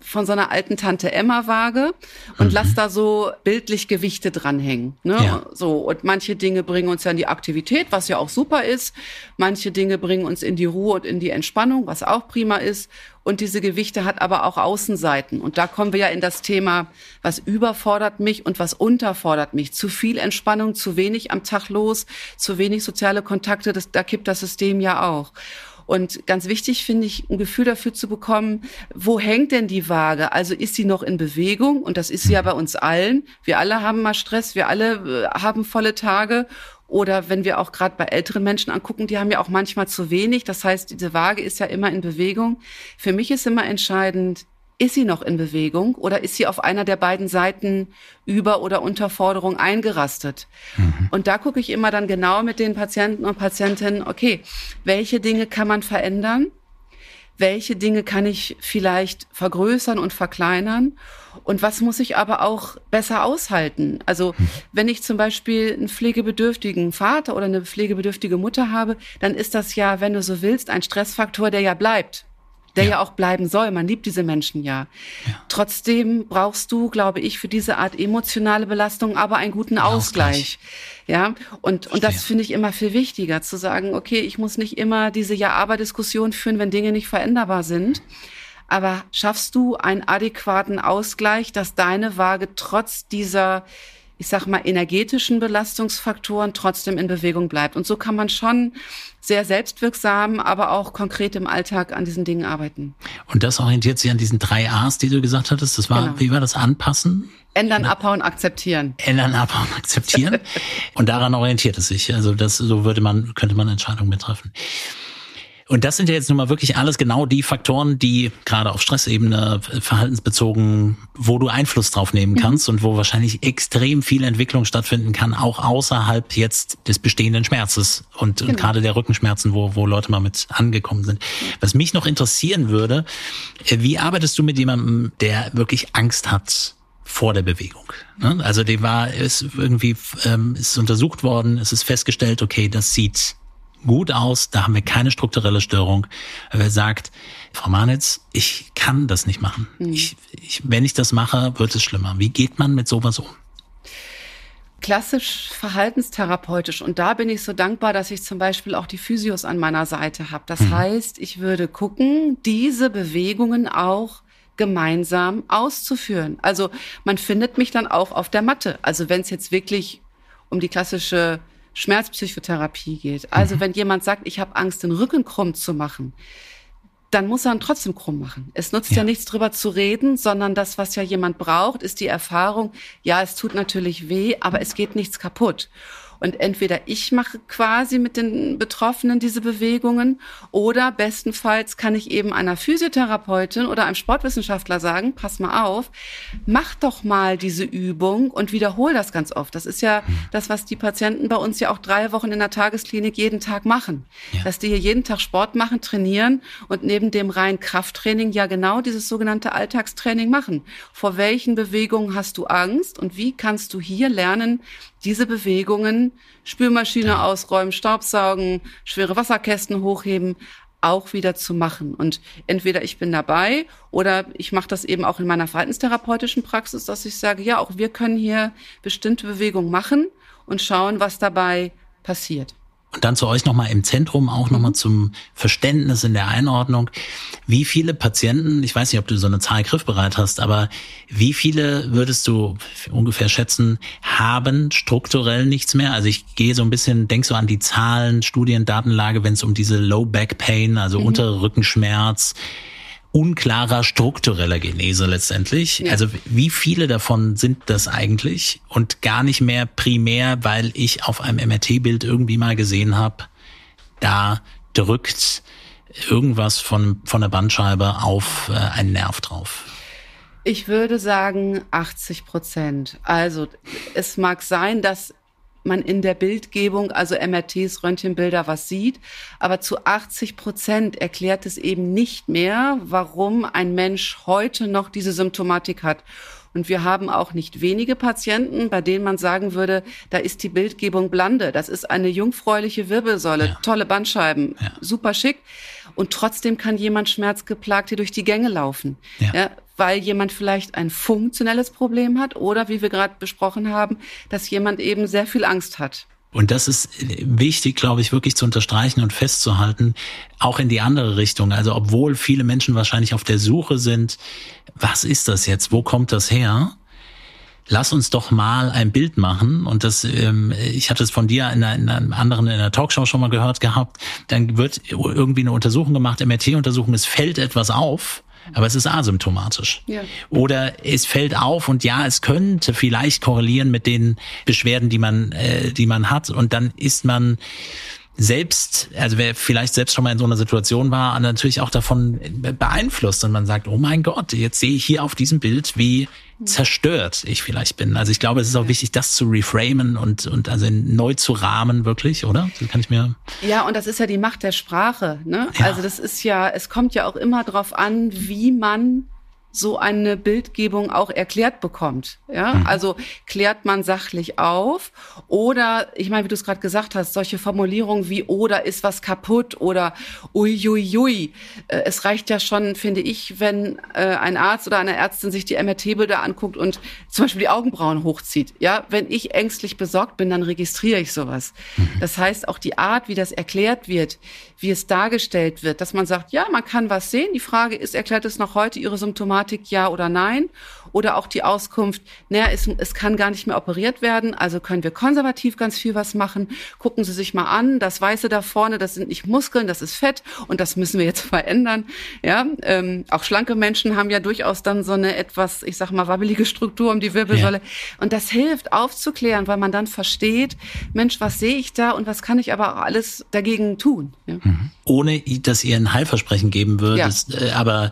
S1: von so einer alten Tante Emma Waage und mhm. lass da so bildlich Gewichte dranhängen. Ne? Ja. So, und manche Dinge bringen uns ja in die Aktivität, was ja auch super ist. Manche Dinge bringen uns in die Ruhe und in die Entspannung, was auch prima ist. Und diese Gewichte hat aber auch Außenseiten. Und da kommen wir ja in das Thema, was überfordert mich und was unterfordert mich. Zu viel Entspannung, zu wenig am Tag los, zu wenig soziale Kontakte, das, da kippt das System ja auch. Und ganz wichtig finde ich, ein Gefühl dafür zu bekommen, wo hängt denn die Waage? Also ist sie noch in Bewegung? Und das ist sie ja bei uns allen. Wir alle haben mal Stress, wir alle haben volle Tage. Oder wenn wir auch gerade bei älteren Menschen angucken, die haben ja auch manchmal zu wenig. Das heißt, diese Waage ist ja immer in Bewegung. Für mich ist immer entscheidend, ist sie noch in Bewegung oder ist sie auf einer der beiden Seiten Über- oder Unterforderung eingerastet? Mhm. Und da gucke ich immer dann genau mit den Patienten und Patientinnen, okay, welche Dinge kann man verändern? Welche Dinge kann ich vielleicht vergrößern und verkleinern? Und was muss ich aber auch besser aushalten? Also wenn ich zum Beispiel einen pflegebedürftigen Vater oder eine pflegebedürftige Mutter habe, dann ist das ja, wenn du so willst, ein Stressfaktor, der ja bleibt. Der ja. ja auch bleiben soll. Man liebt diese Menschen ja. ja. Trotzdem brauchst du, glaube ich, für diese Art emotionale Belastung aber einen guten Ausgleich. Ausgleich. Ja, und, und das finde ich immer viel wichtiger, zu sagen, okay, ich muss nicht immer diese Ja-Aber-Diskussion führen, wenn Dinge nicht veränderbar sind. Aber schaffst du einen adäquaten Ausgleich, dass deine Waage trotz dieser, ich sag mal, energetischen Belastungsfaktoren trotzdem in Bewegung bleibt? Und so kann man schon sehr selbstwirksam, aber auch konkret im Alltag an diesen Dingen arbeiten.
S3: Und das orientiert sich an diesen drei A's, die du gesagt hattest. Das war, genau. Wie war das? Anpassen?
S1: Ändern, abhauen, akzeptieren.
S3: Ändern, abhauen, akzeptieren. Und daran orientiert es sich. Also das, so würde man, könnte man Entscheidungen mittreffen. Und das sind ja jetzt nun mal wirklich alles genau die Faktoren, die gerade auf Stressebene, verhaltensbezogen, wo du Einfluss drauf nehmen kannst mhm. und wo wahrscheinlich extrem viel Entwicklung stattfinden kann, auch außerhalb jetzt des bestehenden Schmerzes und, genau. und gerade der Rückenschmerzen, wo, wo Leute mal mit angekommen sind. Was mich noch interessieren würde, wie arbeitest du mit jemandem, der wirklich Angst hat vor der Bewegung? Also der war, ist irgendwie, ähm, ist untersucht worden, es ist festgestellt, okay, das sieht gut aus, da haben wir keine strukturelle Störung. Wer sagt, Frau Marnitz, ich kann das nicht machen. Mhm. Ich, ich, wenn ich das mache, wird es schlimmer. Wie geht man mit sowas um?
S1: Klassisch verhaltenstherapeutisch. Und da bin ich so dankbar, dass ich zum Beispiel auch die Physios an meiner Seite habe. Das mhm. heißt, ich würde gucken, diese Bewegungen auch gemeinsam auszuführen. Also man findet mich dann auch auf der Matte. Also wenn es jetzt wirklich um die klassische Schmerzpsychotherapie geht. Also mhm. wenn jemand sagt, ich habe Angst, den Rücken krumm zu machen, dann muss er ihn trotzdem krumm machen. Es nutzt ja. ja nichts drüber zu reden, sondern das, was ja jemand braucht, ist die Erfahrung, ja, es tut natürlich weh, aber es geht nichts kaputt. Und entweder ich mache quasi mit den Betroffenen diese Bewegungen oder bestenfalls kann ich eben einer Physiotherapeutin oder einem Sportwissenschaftler sagen, pass mal auf, mach doch mal diese Übung und wiederhol das ganz oft. Das ist ja das, was die Patienten bei uns ja auch drei Wochen in der Tagesklinik jeden Tag machen. Ja. Dass die hier jeden Tag Sport machen, trainieren und neben dem reinen Krafttraining ja genau dieses sogenannte Alltagstraining machen. Vor welchen Bewegungen hast du Angst und wie kannst du hier lernen, diese Bewegungen, Spülmaschine ja. ausräumen, Staubsaugen, schwere Wasserkästen hochheben, auch wieder zu machen. Und entweder ich bin dabei oder ich mache das eben auch in meiner verhaltenstherapeutischen Praxis, dass ich sage, ja, auch wir können hier bestimmte Bewegungen machen und schauen, was dabei passiert.
S3: Und dann zu euch nochmal im Zentrum, auch nochmal zum Verständnis in der Einordnung. Wie viele Patienten, ich weiß nicht, ob du so eine Zahl griffbereit hast, aber wie viele würdest du ungefähr schätzen, haben strukturell nichts mehr? Also ich gehe so ein bisschen, denk so an die Zahlen, Studien, Datenlage, wenn es um diese Low Back Pain, also mhm. untere Rückenschmerz, unklarer struktureller Genese letztendlich. Ja. Also wie viele davon sind das eigentlich? Und gar nicht mehr primär, weil ich auf einem M R T-Bild irgendwie mal gesehen habe, da drückt irgendwas von, von der Bandscheibe auf äh, einen Nerv drauf.
S1: Ich würde sagen achtzig Prozent. Also es mag sein, dass man in der Bildgebung, also M R Ts, Röntgenbilder, was sieht. Aber zu achtzig Prozent erklärt es eben nicht mehr, warum ein Mensch heute noch diese Symptomatik hat. Und wir haben auch nicht wenige Patienten, bei denen man sagen würde, da ist die Bildgebung blande. Das ist eine jungfräuliche Wirbelsäule, ja. tolle Bandscheiben, ja. super schick. Und trotzdem kann jemand schmerzgeplagt hier durch die Gänge laufen. Ja. Ja, weil jemand vielleicht ein funktionelles Problem hat oder, wie wir gerade besprochen haben, dass jemand eben sehr viel Angst hat.
S3: Und das ist wichtig, glaube ich, wirklich zu unterstreichen und festzuhalten, auch in die andere Richtung. Also obwohl viele Menschen wahrscheinlich auf der Suche sind, was ist das jetzt, wo kommt das her? Lass uns doch mal ein Bild machen. Und das, ähm, ich hatte es von dir in, einer, in einem anderen, in einer Talkshow schon mal gehört gehabt. Dann wird irgendwie eine Untersuchung gemacht, M R T-Untersuchung, es fällt etwas auf. Aber es ist asymptomatisch. Ja. Oder es fällt auf und ja, es könnte vielleicht korrelieren mit den Beschwerden, die man, äh, die man hat. Und dann ist man selbst, also wer vielleicht selbst schon mal in so einer Situation war, natürlich auch davon beeinflusst. Und man sagt, oh mein Gott, jetzt sehe ich hier auf diesem Bild, wie zerstört ich vielleicht bin. Also ich glaube, es ist auch wichtig, das zu reframen und und also neu zu rahmen, wirklich, oder? Das kann ich mir.
S1: Ja, und das ist ja die Macht der Sprache, ne? Ja. Also das ist ja, es kommt ja auch immer drauf an, wie man so eine Bildgebung auch erklärt bekommt. Ja, mhm. Also klärt man sachlich auf oder, ich meine, wie du es gerade gesagt hast, solche Formulierungen wie oder ist was kaputt oder uiuiui. Es reicht ja schon, finde ich, wenn äh, ein Arzt oder eine Ärztin sich die M R T-Bilder anguckt und zum Beispiel die Augenbrauen hochzieht. Ja, wenn ich ängstlich besorgt bin, dann registriere ich sowas. Mhm. Das heißt, auch die Art, wie das erklärt wird, wie es dargestellt wird, dass man sagt, ja, man kann was sehen. Die Frage ist, erklärt es noch heute Ihre Symptomatik, ja oder nein? Oder auch die Auskunft, naja, es, es kann gar nicht mehr operiert werden, also können wir konservativ ganz viel was machen. Gucken Sie sich mal an, das Weiße da vorne, das sind nicht Muskeln, das ist Fett und das müssen wir jetzt verändern. Ja, ähm, auch schlanke Menschen haben ja durchaus dann so eine etwas, ich sag mal, wabbelige Struktur um die Wirbelsäule. Ja. Und das hilft aufzuklären, weil man dann versteht, Mensch, was sehe ich da und was kann ich aber auch alles dagegen tun? Ja.
S3: Mhm. Ohne, dass ihr ein Heilversprechen geben würdest, ja. aber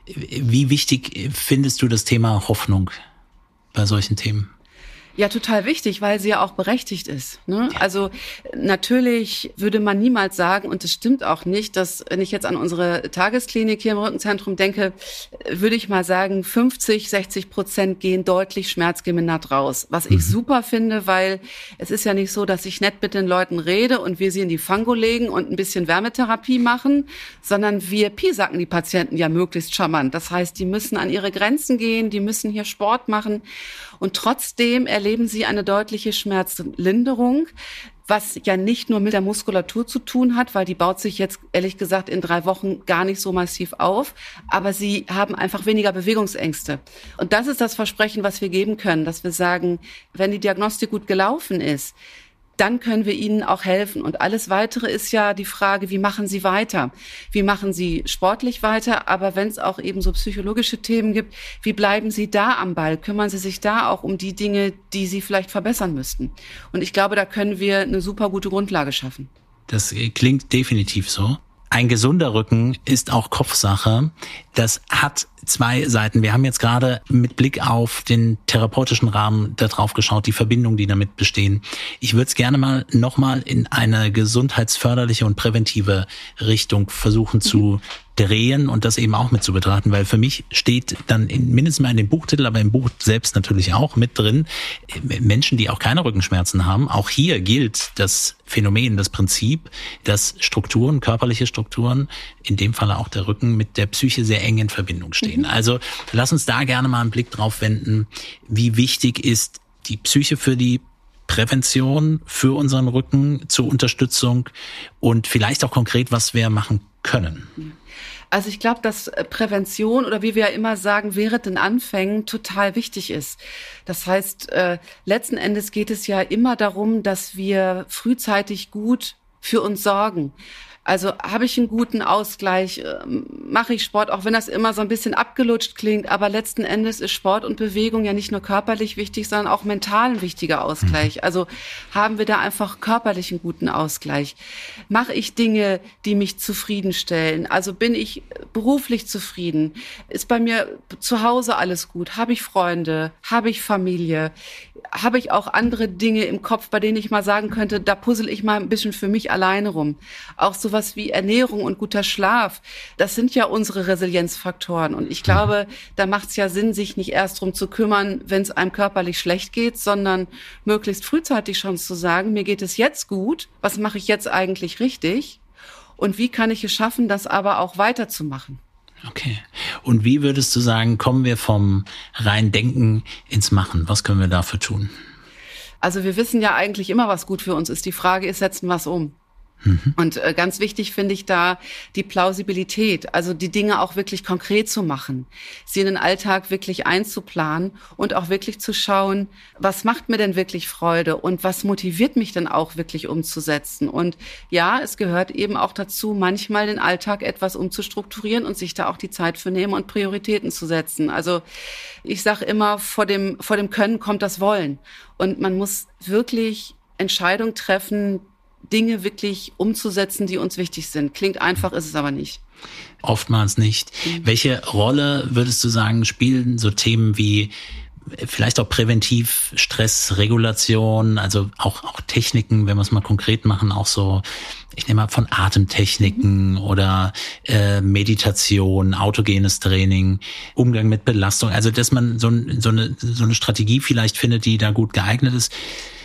S3: wie wichtig findest du das Thema Hoffnung bei solchen Themen?
S1: Ja, total wichtig, weil sie ja auch berechtigt ist. Ne? Ja. Also natürlich würde man niemals sagen, und es stimmt auch nicht, dass, wenn ich jetzt an unsere Tagesklinik hier im Rückenzentrum denke, würde ich mal sagen, fünfzig, sechzig Prozent gehen deutlich schmerzgemindert raus. Was mhm. ich super finde, weil es ist ja nicht so, dass ich nett mit den Leuten rede und wir sie in die Fango legen und ein bisschen Wärmetherapie machen, sondern wir piesacken die Patienten ja möglichst charmant. Das heißt, die müssen an ihre Grenzen gehen, die müssen hier Sport machen. Und trotzdem erleben sie eine deutliche Schmerzlinderung, was ja nicht nur mit der Muskulatur zu tun hat, weil die baut sich jetzt ehrlich gesagt in drei Wochen gar nicht so massiv auf, aber sie haben einfach weniger Bewegungsängste. Und das ist das Versprechen, was wir geben können, dass wir sagen, wenn die Diagnostik gut gelaufen ist, dann können wir ihnen auch helfen. Und alles Weitere ist ja die Frage, wie machen sie weiter? Wie machen sie sportlich weiter? Aber wenn es auch eben so psychologische Themen gibt, wie bleiben sie da am Ball? Kümmern sie sich da auch um die Dinge, die sie vielleicht verbessern müssten? Und ich glaube, da können wir eine super gute Grundlage schaffen.
S3: Das klingt definitiv so. Ein gesunder Rücken ist auch Kopfsache. Das hat zwei Seiten. Wir haben jetzt gerade mit Blick auf den therapeutischen Rahmen da drauf geschaut, die Verbindungen, die damit bestehen. Ich würde es gerne mal nochmal in eine gesundheitsförderliche und präventive Richtung versuchen mhm. zu drehen und das eben auch mit zu betrachten, weil für mich steht dann in, mindestens mal in dem Buchtitel, aber im Buch selbst natürlich auch mit drin, Menschen, die auch keine Rückenschmerzen haben. Auch hier gilt das Phänomen, das Prinzip, dass Strukturen, körperliche Strukturen, in dem Falle auch der Rücken, mit der Psyche sehr eng in Verbindung stehen. Mhm. Also lass uns da gerne mal einen Blick drauf wenden, wie wichtig ist die Psyche für die Prävention, für unseren Rücken, zur Unterstützung und vielleicht auch konkret, was wir machen können. Mhm.
S1: Also ich glaube, dass Prävention oder wie wir ja immer sagen, während den Anfängen total wichtig ist. Das heißt, äh, letzten Endes geht es ja immer darum, dass wir frühzeitig gut für uns sorgen. Also habe ich einen guten Ausgleich, mache ich Sport, auch wenn das immer so ein bisschen abgelutscht klingt, aber letzten Endes ist Sport und Bewegung ja nicht nur körperlich wichtig, sondern auch mental ein wichtiger Ausgleich. Also haben wir da einfach körperlich einen guten Ausgleich. Mache ich Dinge, die mich zufriedenstellen? Also bin ich beruflich zufrieden? Ist bei mir zu Hause alles gut? Habe ich Freunde? Habe ich Familie? Habe ich auch andere Dinge im Kopf, bei denen ich mal sagen könnte, da puzzle ich mal ein bisschen für mich alleine rum? Auch so was wie Ernährung und guter Schlaf, das sind sind ja unsere Resilienzfaktoren. Und ich glaube, da macht es ja Sinn, sich nicht erst drum zu kümmern, wenn es einem körperlich schlecht geht, sondern möglichst frühzeitig schon zu sagen, mir geht es jetzt gut, was mache ich jetzt eigentlich richtig? Und wie kann ich es schaffen, das aber auch weiterzumachen?
S3: Okay. Und wie würdest du sagen, kommen wir vom rein Denken ins Machen? Was können wir dafür tun?
S1: Also wir wissen ja eigentlich immer, was gut für uns ist. Die Frage ist, setzen wir es um? Mhm. Und äh, ganz wichtig finde ich da die Plausibilität, also die Dinge auch wirklich konkret zu machen, sie in den Alltag wirklich einzuplanen und auch wirklich zu schauen, was macht mir denn wirklich Freude und was motiviert mich denn auch wirklich umzusetzen. Und ja, es gehört eben auch dazu, manchmal den Alltag etwas umzustrukturieren und sich da auch die Zeit für nehmen und Prioritäten zu setzen. Also ich sage immer, vor dem, vor dem Können kommt das Wollen. Und man muss wirklich Entscheidungen treffen, Dinge wirklich umzusetzen, die uns wichtig sind. Klingt einfach, ist es aber nicht.
S3: Oftmals nicht. Mhm. Welche Rolle, würdest du sagen, spielen so Themen wie vielleicht auch präventiv Stressregulation, also auch auch Techniken, wenn wir es mal konkret machen, auch so, ich nehme mal von Atemtechniken mhm. oder äh, Meditation, autogenes Training, Umgang mit Belastung, also dass man so, so eine so eine Strategie vielleicht findet, die da gut geeignet ist.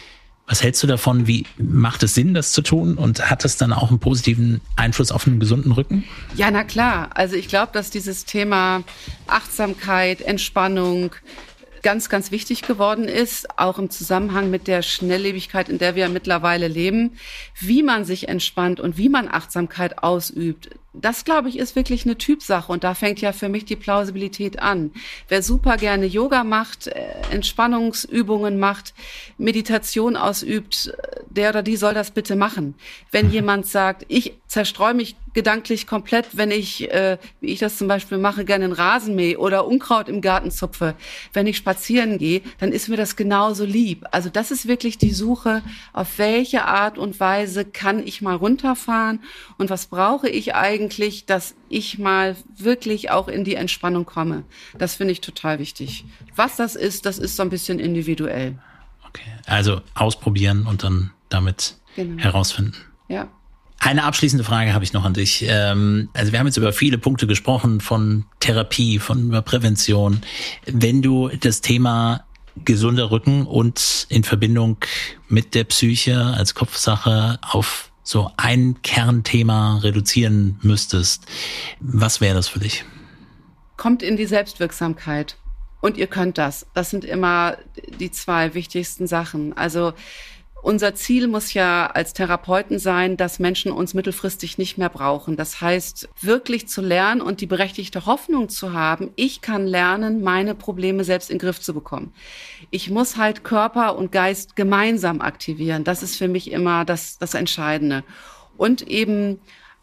S3: Was hältst du davon? Wie macht es Sinn, das zu tun? Und hat es dann auch einen positiven Einfluss auf einen gesunden Rücken?
S1: Ja, na klar. Also ich glaube, dass dieses Thema Achtsamkeit, Entspannung ganz, ganz wichtig geworden ist, auch im Zusammenhang mit der Schnelllebigkeit, in der wir mittlerweile leben. Wie man sich entspannt und wie man Achtsamkeit ausübt, das, glaube ich, ist wirklich eine Typsache. Und da fängt ja für mich die Plausibilität an. Wer super gerne Yoga macht, Entspannungsübungen macht, Meditation ausübt, der oder die soll das bitte machen. Wenn jemand sagt, ich zerstreue mich gedanklich komplett, wenn ich, äh, wie ich das zum Beispiel mache, gerne einen Rasen mähe oder Unkraut im Garten zupfe, wenn ich spazieren gehe, dann ist mir das genauso lieb. Also das ist wirklich die Suche, auf welche Art und Weise kann ich mal runterfahren und was brauche ich eigentlich, dass ich mal wirklich auch in die Entspannung komme. Das finde ich total wichtig. Was das ist, das ist so ein bisschen individuell.
S3: Okay, also ausprobieren und dann damit genau. herausfinden.
S1: Ja.
S3: Eine abschließende Frage habe ich noch an dich. Also wir haben jetzt über viele Punkte gesprochen, von Therapie, von über Prävention. Wenn du das Thema gesunder Rücken und in Verbindung mit der Psyche als Kopfsache auf so ein Kernthema reduzieren müsstest, was wäre das für dich?
S1: Kommt in die Selbstwirksamkeit. Und ihr könnt das. Das sind immer die zwei wichtigsten Sachen. Also unser Ziel muss ja als Therapeuten sein, dass Menschen uns mittelfristig nicht mehr brauchen. Das heißt, wirklich zu lernen und die berechtigte Hoffnung zu haben, ich kann lernen, meine Probleme selbst in den Griff zu bekommen. Ich muss halt Körper und Geist gemeinsam aktivieren. Das ist für mich immer das, das Entscheidende. Und eben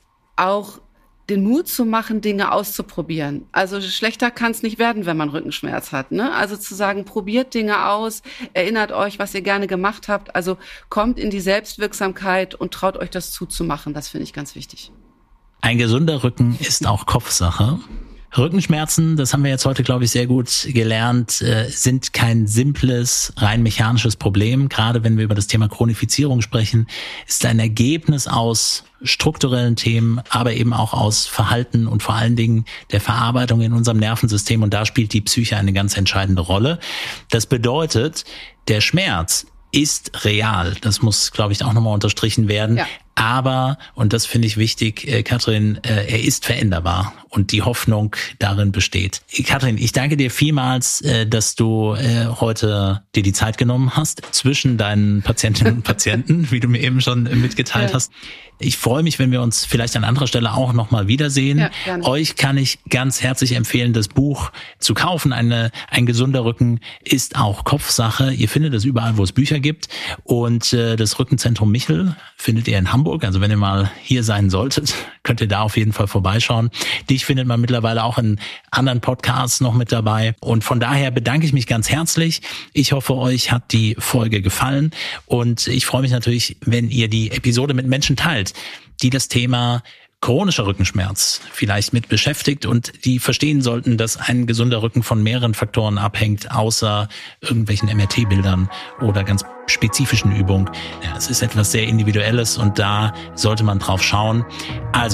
S1: auch den Mut zu machen, Dinge auszuprobieren. Also schlechter kann es nicht werden, wenn man Rückenschmerz hat, ne? Also zu sagen, probiert Dinge aus, erinnert euch, was ihr gerne gemacht habt. Also kommt in die Selbstwirksamkeit und traut euch das zuzumachen. Das finde ich ganz wichtig.
S3: Ein gesunder Rücken ist auch Kopfsache. Rückenschmerzen, das haben wir jetzt heute, glaube ich, sehr gut gelernt, äh, sind kein simples, rein mechanisches Problem. Gerade wenn wir über das Thema Chronifizierung sprechen, ist ein Ergebnis aus strukturellen Themen, aber eben auch aus Verhalten und vor allen Dingen der Verarbeitung in unserem Nervensystem. Und da spielt die Psyche eine ganz entscheidende Rolle. Das bedeutet, der Schmerz ist real. Das muss, glaube ich, auch nochmal unterstrichen werden. Ja. Aber, und das finde ich wichtig, äh, Katrin, äh, er ist veränderbar und die Hoffnung darin besteht. Katrin, ich danke dir vielmals, äh, dass du äh, heute dir die Zeit genommen hast zwischen deinen Patientinnen und Patienten, wie du mir eben schon mitgeteilt ja. hast. Ich freue mich, wenn wir uns vielleicht an anderer Stelle auch nochmal wiedersehen. Ja, gerne. Euch kann ich ganz herzlich empfehlen, das Buch zu kaufen. Eine, ein gesunder Rücken ist auch Kopfsache. Ihr findet es überall, wo es Bücher gibt. Und äh, das Rückenzentrum Michel findet ihr in Hamburg. Also wenn ihr mal hier sein solltet, könnt ihr da auf jeden Fall vorbeischauen. Dich findet man mittlerweile auch in anderen Podcasts noch mit dabei. Und von daher bedanke ich mich ganz herzlich. Ich hoffe, euch hat die Folge gefallen. Und ich freue mich natürlich, wenn ihr die Episode mit Menschen teilt, die das Thema chronischer Rückenschmerz vielleicht mit beschäftigt und die verstehen sollten, dass ein gesunder Rücken von mehreren Faktoren abhängt, außer irgendwelchen M R T-Bildern oder ganz spezifischen Übungen. Ja, es ist etwas sehr Individuelles und da sollte man drauf schauen. Also,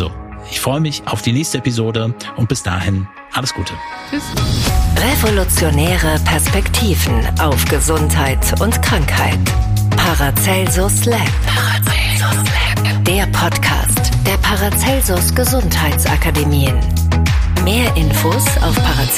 S3: Ich freue mich auf die nächste Episode und bis dahin alles Gute.
S1: Tschüss.
S2: Revolutionäre Perspektiven auf Gesundheit und Krankheit. Paracelsus Lab. Paracelsus Lab. Der Podcast der Paracelsus Gesundheitsakademien. Mehr Infos auf Paracelsus.